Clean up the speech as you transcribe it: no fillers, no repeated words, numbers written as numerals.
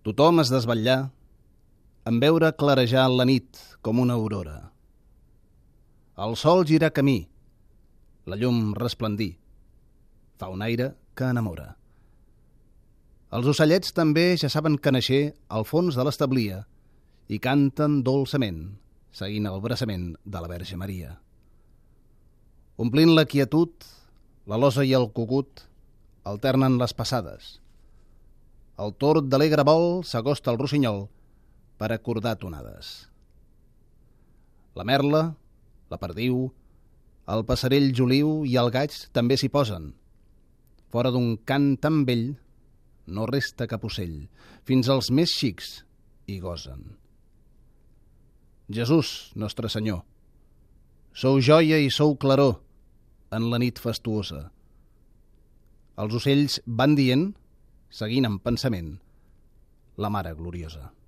Tothom es desvetllà en veure clarejar la nit com una aurora. El sol gira camí, la llum resplendir, fa un aire que enamora. Els ocellets també ja saben que naixer al fons de l'establia i canten dolçament, seguint el braçament de la Verge Maria. Omplint la quietud, la losa i el cucut alternen les passades. El tord d'alegre vol s'acosta al rossinyol per acordar tonades. La merla, la perdiu, el passerell juliu i el gaig també s'hi posen. Fora d'un cant tan vell no resta cap ocell, fins als més xics hi gosen. Jesús, nostre Senyor, sou joia i sou claror en la nit fastuosa. Els ocells van dient, seguint en pensament, la Mare Gloriosa.